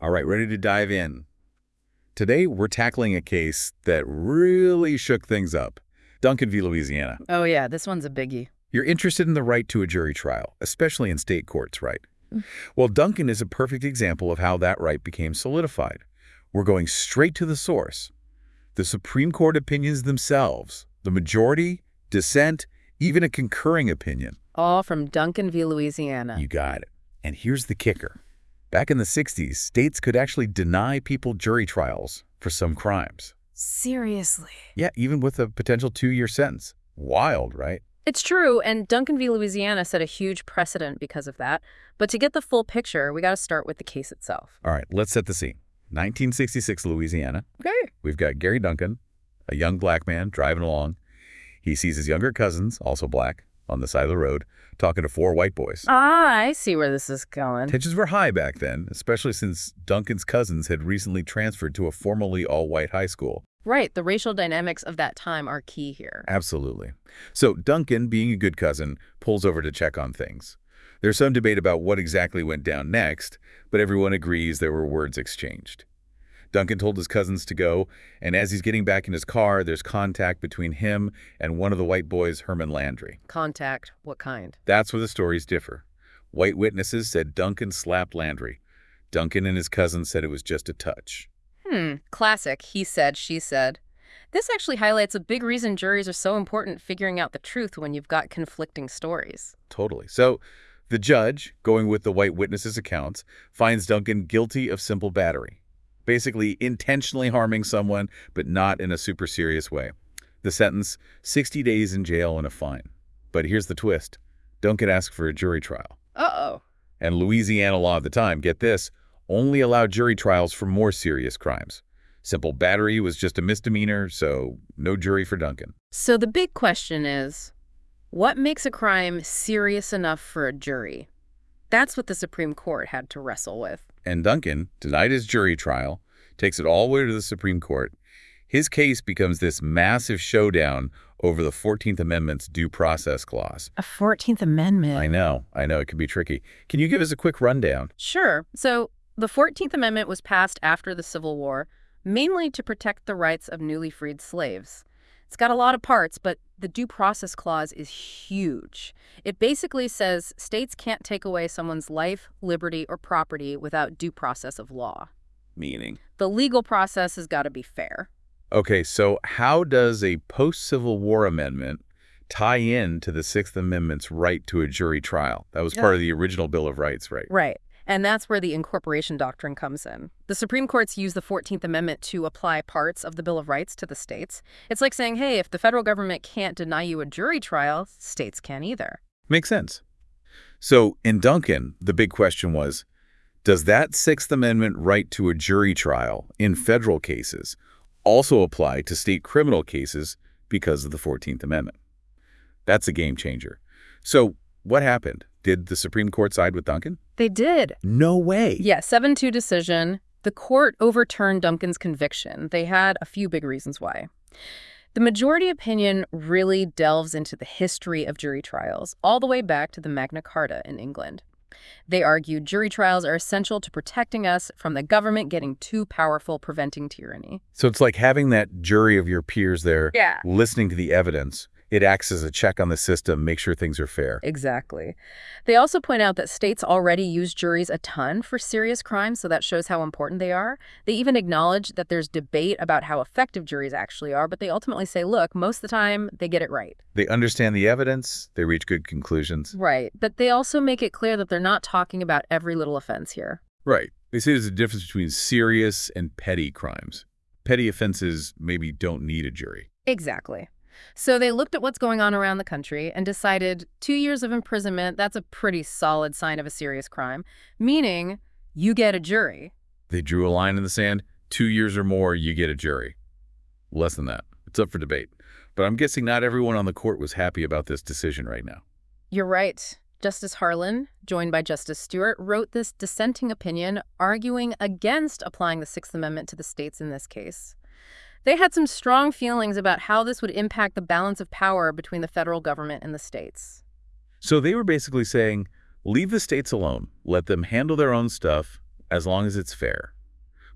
All right, ready to dive in. Today, we're tackling a case that really shook things up. Duncan v. Louisiana. Oh yeah, this one's a biggie. You're interested in the right to a jury trial, especially in state courts, right? Well, Duncan is a perfect example of how that right became solidified. We're going straight to the source. The Supreme Court opinions themselves, the majority, dissent, even a concurring opinion. All from Duncan v. Louisiana. You got it. And here's the kicker. Back in the 60s, states could actually deny people jury trials for some crimes. Seriously? Yeah, even with a potential 2-year sentence. Wild, right? It's true, and Duncan v. Louisiana set a huge precedent because of that. But to get the full picture, we got to start with the case itself. All right, let's set the scene. 1966 Louisiana. Okay. We've got Gary Duncan, a young black man driving along. He sees his younger cousins, also black, on the side of the road, talking to 4 white boys. Ah, I see where this is going. Tensions were high back then, especially since Duncan's cousins had recently transferred to a formerly all-white high school. Right, the racial dynamics of that time are key here. Absolutely. So Duncan, being a good cousin, pulls over to check on things. There's some debate about what exactly went down next, but everyone agrees there were words exchanged. Duncan told his cousins to go, and as he's getting back in his car, there's contact between him and one of the white boys, Herman Landry. Contact? What kind? That's where the stories differ. White witnesses said Duncan slapped Landry. Duncan and his cousins said it was just a touch. Classic. He said, she said. This actually highlights a big reason juries are so important figuring out the truth when you've got conflicting stories. Totally. So the judge, going with the white witnesses' accounts, finds Duncan guilty of simple battery. Basically intentionally harming someone, but not in a super serious way. The sentence, 60 days in jail and a fine. But here's the twist. Duncan asked for a jury trial. Uh-oh. And Louisiana law at the time, get this, only allowed jury trials for more serious crimes. Simple battery was just a misdemeanor, so no jury for Duncan. So the big question is, what makes a crime serious enough for a jury? That's what the Supreme Court had to wrestle with. And Duncan, denied his jury trial, takes it all the way to the Supreme Court. His case becomes this massive showdown over the 14th Amendment's due process clause. A 14th Amendment? I know, it can be tricky. Can you give us a quick rundown? Sure. So the 14th Amendment was passed after the Civil War, mainly to protect the rights of newly freed slaves. It's got a lot of parts, but the due process clause is huge. It basically says states can't take away someone's life, liberty, or property without due process of law. Meaning? The legal process has got to be fair. Okay, so how does a post-Civil War amendment tie in to the Sixth Amendment's right to a jury trial? That was part of the original Bill of Rights, right? Right. And that's where the incorporation doctrine comes in. The Supreme Court's used the 14th Amendment to apply parts of the Bill of Rights to the states. It's like saying, hey, if the federal government can't deny you a jury trial, states can't either. Makes sense. So in Duncan, the big question was, does that Sixth Amendment right to a jury trial in federal cases also apply to state criminal cases because of the 14th Amendment? That's a game changer. So what happened? Did the Supreme Court side with Duncan? They did. No way. Yeah, 7-2 decision. The court overturned Duncan's conviction. They had a few big reasons why. The majority opinion really delves into the history of jury trials, all the way back to the Magna Carta in England. They argued jury trials are essential to protecting us from the government getting too powerful, preventing tyranny. So it's like having that jury of your peers there, listening to the evidence. It acts as a check on the system, make sure things are fair. Exactly. They also point out that states already use juries a ton for serious crimes, so that shows how important they are. They even acknowledge that there's debate about how effective juries actually are, but they ultimately say, look, most of the time, they get it right. They understand the evidence, they reach good conclusions. Right, but they also make it clear that they're not talking about every little offense here. Right. They say there's a difference between serious and petty crimes. Petty offenses maybe don't need a jury. Exactly. So they looked at what's going on around the country and decided 2 years of imprisonment, that's a pretty solid sign of a serious crime, meaning you get a jury. They drew a line in the sand, 2 years or more, you get a jury. Less than that. It's up for debate. But I'm guessing not everyone on the court was happy about this decision right now. You're right. Justice Harlan, joined by Justice Stewart, wrote this dissenting opinion arguing against applying the Sixth Amendment to the states in this case. They had some strong feelings about how this would impact the balance of power between the federal government and the states. So they were basically saying, leave the states alone. Let them handle their own stuff as long as it's fair.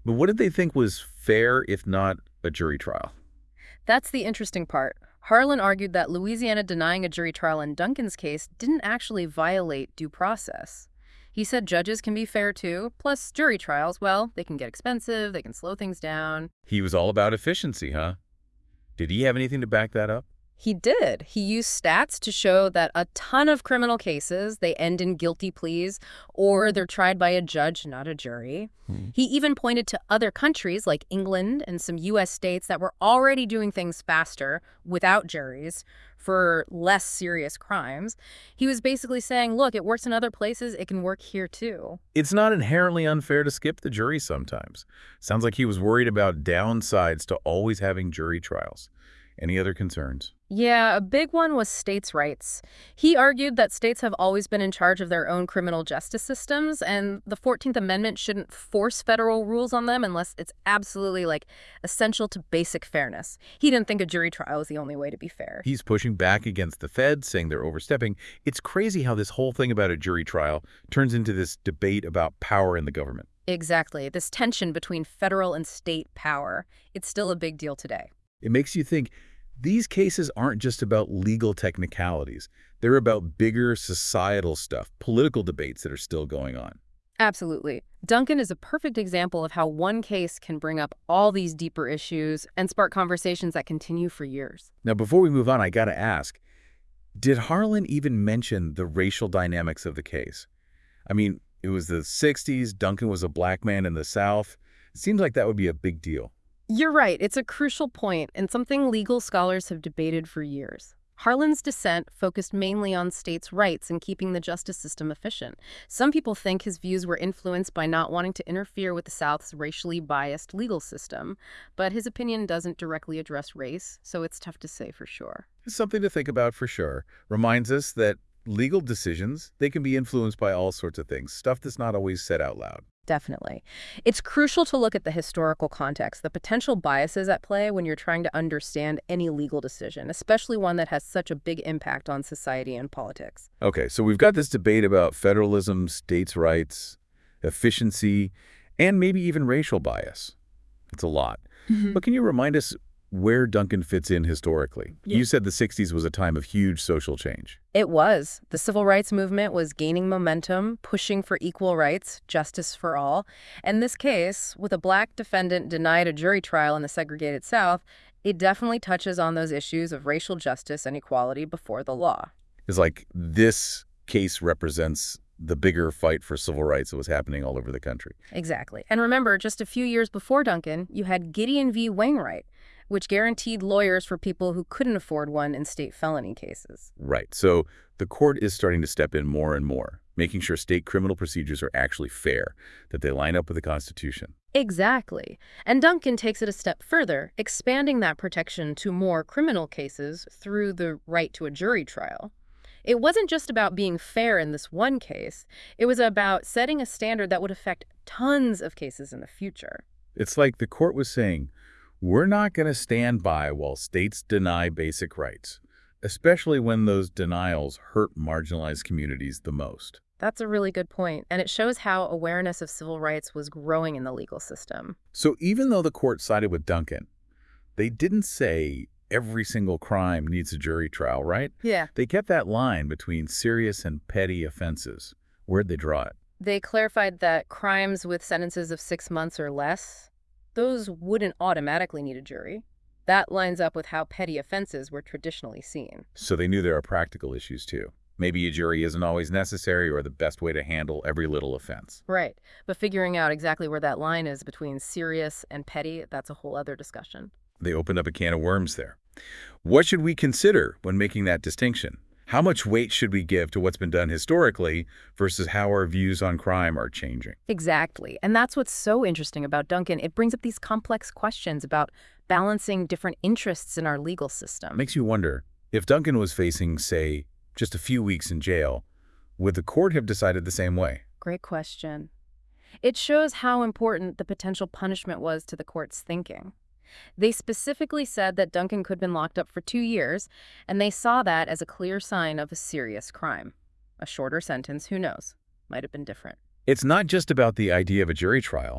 But what did they think was fair, if not a jury trial? That's the interesting part. Harlan argued that Louisiana denying a jury trial in Duncan's case didn't actually violate due process. He said judges can be fair too, plus jury trials, well, they can get expensive, they can slow things down. He was all about efficiency, huh? Did he have anything to back that up? He did. He used stats to show that a ton of criminal cases, they end in guilty pleas or they're tried by a judge, not a jury. He even pointed to other countries like England and some U.S. states that were already doing things faster without juries for less serious crimes. He was basically saying, look, it works in other places, it can work here too. It's not inherently unfair to skip the jury sometimes. Sounds like he was worried about downsides to always having jury trials. Any other concerns? Yeah, a big one was states' rights. He argued that states have always been in charge of their own criminal justice systems, and the 14th Amendment shouldn't force federal rules on them unless it's absolutely, essential to basic fairness. He didn't think a jury trial was the only way to be fair. He's pushing back against the feds, saying they're overstepping. It's crazy how this whole thing about a jury trial turns into this debate about power in the government. Exactly. This tension between federal and state power. It's still a big deal today. It makes you think these cases aren't just about legal technicalities. They're about bigger societal stuff, political debates that are still going on. Absolutely. Duncan is a perfect example of how one case can bring up all these deeper issues and spark conversations that continue for years. Now, before we move on, I got to ask, did Harlan even mention the racial dynamics of the case? I mean, it was the 60s, Duncan was a black man in the South. It seems like that would be a big deal. You're right. It's a crucial point and something legal scholars have debated for years. Harlan's dissent focused mainly on states' rights and keeping the justice system efficient. Some people think his views were influenced by not wanting to interfere with the South's racially biased legal system, but his opinion doesn't directly address race, so it's tough to say for sure. It's something to think about for sure. Reminds us that legal decisions, they can be influenced by all sorts of things, stuff that's not always said out loud. Definitely. It's crucial to look at the historical context, the potential biases at play when you're trying to understand any legal decision, especially one that has such a big impact on society and politics. Okay, so we've got this debate about federalism, states' rights, efficiency, and maybe even racial bias. It's a lot. But can you remind us where Duncan fits in historically? Yeah. You said the 60s was a time of huge social change. It was. The civil rights movement was gaining momentum, pushing for equal rights, justice for all. And this case, with a black defendant denied a jury trial in the segregated South, it definitely touches on those issues of racial justice and equality before the law. It's like this case represents the bigger fight for civil rights that was happening all over the country. Exactly. And remember, just a few years before Duncan, you had Gideon v. Wainwright, which guaranteed lawyers for people who couldn't afford one in state felony cases. Right. So the court is starting to step in more and more, making sure state criminal procedures are actually fair, that they line up with the Constitution. Exactly. And Duncan takes it a step further, expanding that protection to more criminal cases through the right to a jury trial. It wasn't just about being fair in this one case. It was about setting a standard that would affect tons of cases in the future. It's like the court was saying, we're not going to stand by while states deny basic rights, especially when those denials hurt marginalized communities the most. That's a really good point, and it shows how awareness of civil rights was growing in the legal system. So even though the court sided with Duncan, they didn't say every single crime needs a jury trial, right? Yeah. They kept that line between serious and petty offenses. Where'd they draw it? They clarified that crimes with sentences of 6 months or less, those wouldn't automatically need a jury. That lines up with how petty offenses were traditionally seen. So they knew there are practical issues too. Maybe a jury isn't always necessary or the best way to handle every little offense. Right. But figuring out exactly where that line is between serious and petty, that's a whole other discussion. They opened up a can of worms there. What should we consider when making that distinction? How much weight should we give to what's been done historically versus how our views on crime are changing? Exactly. And that's what's so interesting about Duncan. It brings up these complex questions about balancing different interests in our legal system. Makes you wonder, if Duncan was facing, say, just a few weeks in jail, would the court have decided the same way? Great question. It shows how important the potential punishment was to the court's thinking. They specifically said that Duncan could have been locked up for 2 years, and they saw that as a clear sign of a serious crime. A shorter sentence, who knows, might have been different. It's not just about the idea of a jury trial.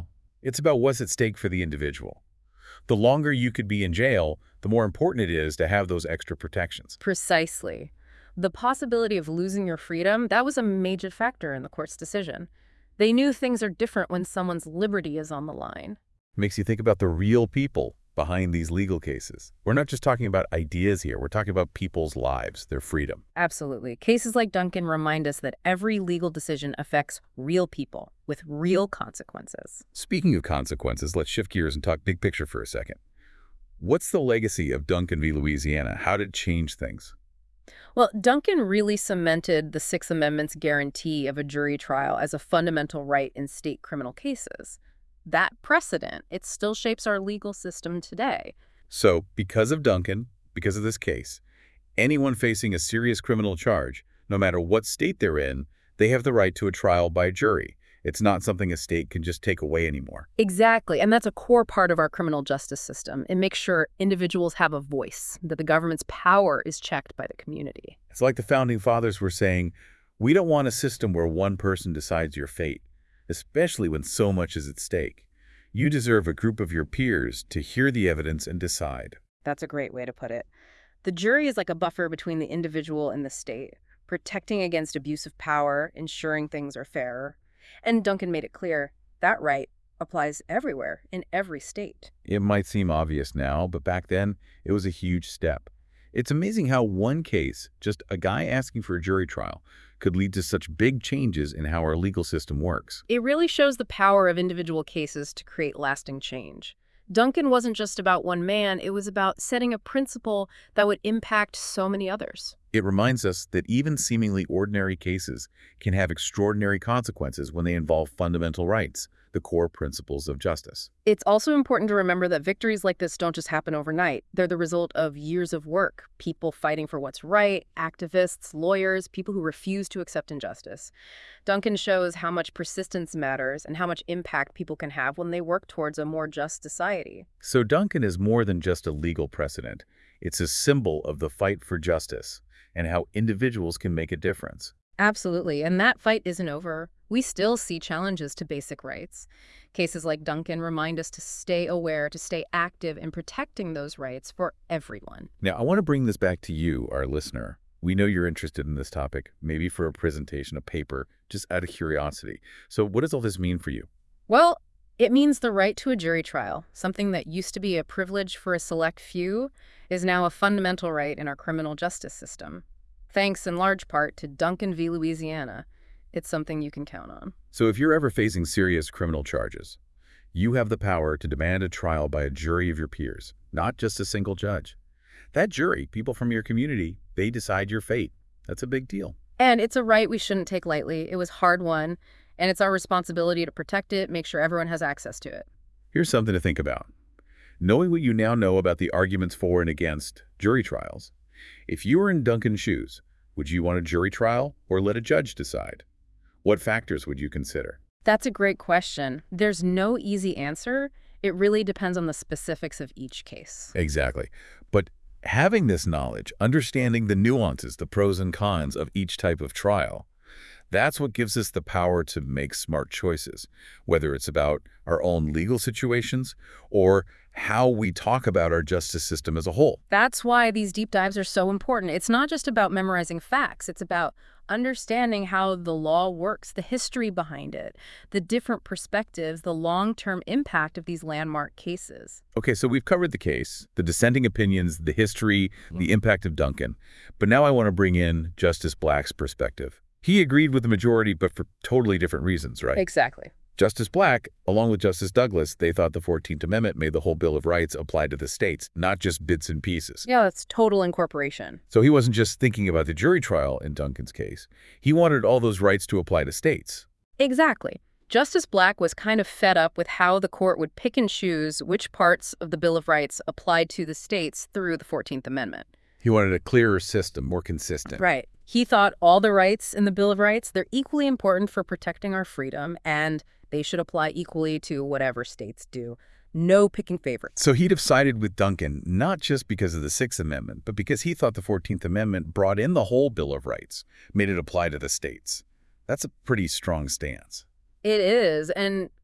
It's about what's at stake for the individual. The longer you could be in jail, the more important it is to have those extra protections. Precisely. The possibility of losing your freedom, that was a major factor in the court's decision. They knew things are different when someone's liberty is on the line. Makes you think about the real people behind these legal cases. We're not just talking about ideas here. We're talking about people's lives, their freedom. Absolutely. Cases like Duncan remind us that every legal decision affects real people with real consequences. Speaking of consequences, let's shift gears and talk big picture for a second. What's the legacy of Duncan v. Louisiana? How did it change things? Well, Duncan really cemented the Sixth Amendment's guarantee of a jury trial as a fundamental right in state criminal cases. That precedent, it still shapes our legal system today. So, because of Duncan, because of this case, anyone facing a serious criminal charge, no matter what state they're in, they have the right to a trial by jury. It's not something a state can just take away anymore. Exactly, and that's a core part of our criminal justice system. It makes sure individuals have a voice, that the government's power is checked by the community. It's like the Founding Fathers were saying, we don't want a system where one person decides your fate, especially when so much is at stake. You deserve a group of your peers to hear the evidence and decide. That's a great way to put it. The jury is like a buffer between the individual and the state, protecting against abuse of power, ensuring things are fair. And Duncan made it clear that right applies everywhere, in every state. It might seem obvious now, but back then, it was a huge step. It's amazing how one case, just a guy asking for a jury trial, could lead to such big changes in how our legal system works. It really shows the power of individual cases to create lasting change. Duncan wasn't just about one man, it was about setting a principle that would impact so many others. It reminds us that even seemingly ordinary cases can have extraordinary consequences when they involve fundamental rights, the core principles of justice. It's also important to remember that victories like this don't just happen overnight. They're the result of years of work, people fighting for what's right, activists, lawyers, people who refuse to accept injustice. Duncan shows how much persistence matters and how much impact people can have when they work towards a more just society. So Duncan is more than just a legal precedent. It's a symbol of the fight for justice and how individuals can make a difference. Absolutely, and that fight isn't over. We still see challenges to basic rights. Cases like Duncan remind us to stay aware, to stay active in protecting those rights for everyone. Now, I want to bring this back to you, our listener. We know you're interested in this topic, maybe for a presentation, a paper, just out of curiosity. So what does all this mean for you? Well, it means the right to a jury trial, something that used to be a privilege for a select few, is now a fundamental right in our criminal justice system. Thanks in large part to Duncan v. Louisiana, it's something you can count on. So if you're ever facing serious criminal charges, you have the power to demand a trial by a jury of your peers, not just a single judge. That jury, people from your community, they decide your fate. That's a big deal. And it's a right we shouldn't take lightly. It was hard-won, and it's our responsibility to protect it, make sure everyone has access to it. Here's something to think about. Knowing what you now know about the arguments for and against jury trials, if you were in Duncan's shoes, would you want a jury trial or let a judge decide? What factors would you consider? That's a great question. There's no easy answer. It really depends on the specifics of each case. Exactly. But having this knowledge, understanding the nuances, the pros and cons of each type of trial, that's what gives us the power to make smart choices, whether it's about our own legal situations or how we talk about our justice system as a whole. That's why these deep dives are so important. It's not just about memorizing facts. It's about understanding how the law works, the history behind it, the different perspectives, the long-term impact of these landmark cases. Okay, so we've covered the case, the dissenting opinions, the history, the impact of Duncan. But now I want to bring in Justice Black's perspective. He agreed with the majority, but for totally different reasons, right? Exactly. Justice Black, along with Justice Douglas, they thought the 14th Amendment made the whole Bill of Rights apply to the states, not just bits and pieces. Yeah, that's total incorporation. So he wasn't just thinking about the jury trial in Duncan's case. He wanted all those rights to apply to states. Exactly. Justice Black was kind of fed up with how the court would pick and choose which parts of the Bill of Rights applied to the states through the 14th Amendment. He wanted a clearer system, more consistent. Right. He thought all the rights in the Bill of Rights, they're equally important for protecting our freedom, and they should apply equally to whatever states do. No picking favorites. So he'd have sided with Duncan, not just because of the Sixth Amendment, but because he thought the 14th Amendment brought in the whole Bill of Rights, made it apply to the states. That's a pretty strong stance. It is, and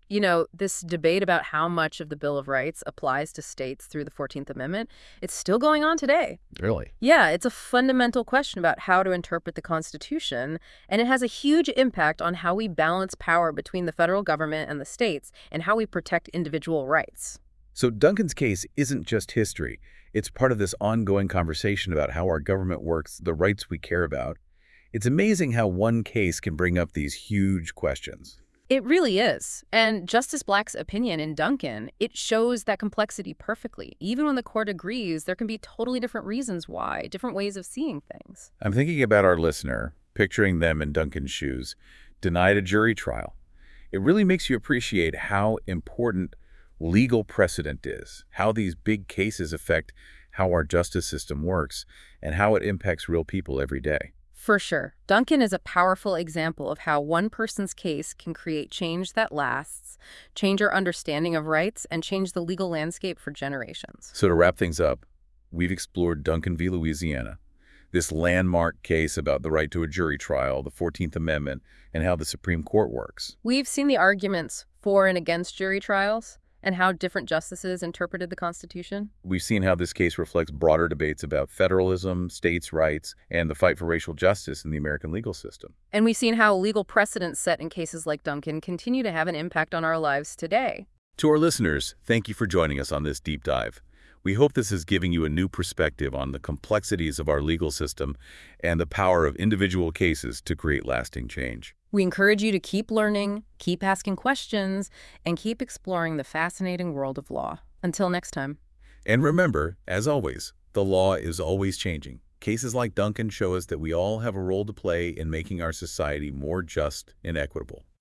This debate about how much of the Bill of Rights applies to states through the 14th Amendment, it's still going on today. Really? Yeah, it's a fundamental question about how to interpret the Constitution, and it has a huge impact on how we balance power between the federal government and the states and how we protect individual rights. So Duncan's case isn't just history. It's part of this ongoing conversation about how our government works, the rights we care about. It's amazing how one case can bring up these huge questions. It really is. And Justice Black's opinion in Duncan, it shows that complexity perfectly. Even when the court agrees, there can be totally different reasons why, different ways of seeing things. I'm thinking about our listener, picturing them in Duncan's shoes, denied a jury trial. It really makes you appreciate how important legal precedent is, how these big cases affect how our justice system works, and how it impacts real people every day. For sure. Duncan is a powerful example of how one person's case can create change that lasts, change our understanding of rights, and change the legal landscape for generations. So to wrap things up, we've explored Duncan v. Louisiana, this landmark case about the right to a jury trial, the 14th Amendment, and how the Supreme Court works. We've seen the arguments for and against jury trials and how different justices interpreted the Constitution. We've seen how this case reflects broader debates about federalism, states' rights, and the fight for racial justice in the American legal system. And we've seen how legal precedents set in cases like Duncan continue to have an impact on our lives today. To our listeners, thank you for joining us on this deep dive. We hope this is giving you a new perspective on the complexities of our legal system and the power of individual cases to create lasting change. We encourage you to keep learning, keep asking questions, and keep exploring the fascinating world of law. Until next time. And remember, as always, the law is always changing. Cases like Duncan show us that we all have a role to play in making our society more just and equitable.